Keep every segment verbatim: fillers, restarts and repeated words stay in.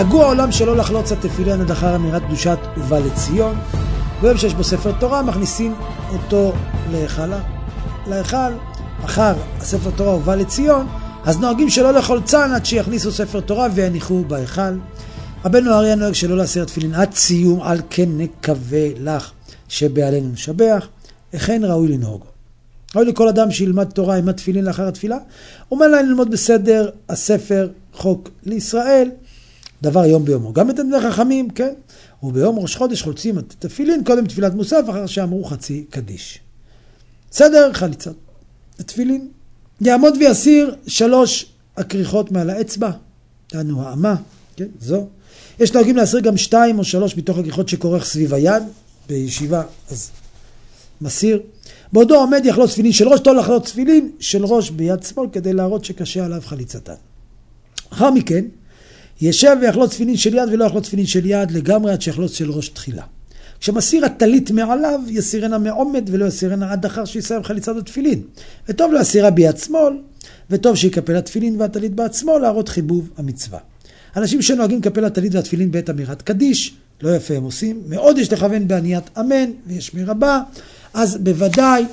נהגו העולם שלא לחלוץ התפילין עד אחר אמירת קדושת ובא לציון. ביום שיש בו ספר תורה מכניסים אותו להיכל, להיכל אחר הספר תורה ובא לציון, אז נוהגים שלא לחולצן עד שיכניסו ספר תורה ויניחו בהיכל. רבנו אריה נוהג שלא להסיר תפילין עד סיום, על כן נקווה לך שבעלינו נשבח, וכן ראוי לנהוג. ראוי לכל אדם שילמד תורה עם התפילין לאחר התפילה, אומר להם ללמוד בסדר הספר חוק לישראל, דבר יום ביומו. גם את תלמידי חכמים, כן? וביום ראש חודש חולצים את התפילין, קודם תפילת מוסף, אחר שאמרו חצי קדיש. סדר חליצת התפילין. יעמוד ויסיר שלוש הכריכות מעל האצבע, תענו האמה, כן? זו. יש נוהגים להסיר גם שתיים או שלוש מתוך הכריכות שכורך סביב היד, בישיבה, אז מסיר. בעודו עומד יחלוץ תפילין של ראש, טול לחלוץ תפילין של ראש ביד שמאל, כדי להראות שקשה עליו חליצתן. אחר מכן, ישב ויחלוץ תפילין של יד ולא יחלוץ תפילין של יד לגמרי עד שיחלוץ של ראש תחילה. כשמסיר הטלית מעליו, יסירנה מעומד ולא יסירנה עד אחר שיסיים חליצת התפילין. וטוב להסירה ביד שמאל, וטוב שיקפל התפילין והטלית בעצמו להראות חיבוב המצווה. אנשים שנוהגים לקפל הטלית והתפילין בעת אמירת קדיש, לא יפה הם עושים, מאוד יש לכוון בעניית אמן ויש מרבה, אז בוודאי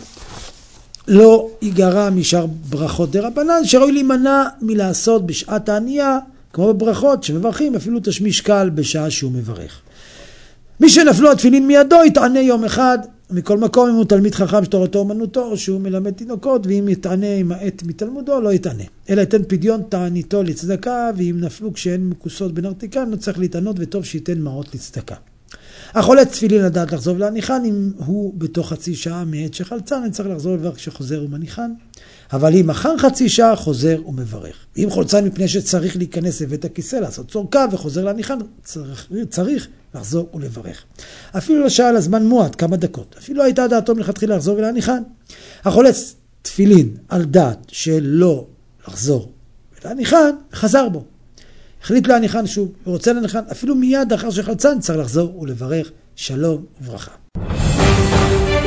לא ייגרע משאר ברכות דרבנן, שראוי להימנע מלעשות בשעת הענייה, כמו בברכות שמברכים אפילו תשמיש קל בשעה שהוא מברך. מי שנפלו התפילין מידו יתענה יום אחד, מכל מקום אם הוא תלמיד חכם שתורתו אומנותו, או שהוא מלמד תינוקות, ואם יתענה עם העט מתלמודו לא יתענה. אלא ייתן פדיון תעניתו לצדקה, ואם נפלו כשהן מקוסות בנרתיקן, לא צריך להתענות וטוב שייתן מעות לצדקה. החולץ תפילין לדעת לחזור ולהניחן, אם הוא בתוך חצי שעה מעת שחלצן, אני צריך לחזור לברך כשחוזר ומניחן. אבל אם אחר חצי שעה חוזר ומברך. אם חולצן מפני שצריך להיכנס לבית הכיסא, לעשות צורכה וחוזר להניחן, צריך, צריך לחזור ולברך. אפילו לא שעה לזמן מועט, כמה דקות. אפילו הייתה דעתו מלכתחילה לחזור ולהניחן. החולץ תפילין על דעת שלא לחזור ולהניחן, חזר בו. החליט להניחן שוב, ורוצה להניחן, אפילו מיד אחר שחלצן צריך לחזור ולברך שלום וברכה.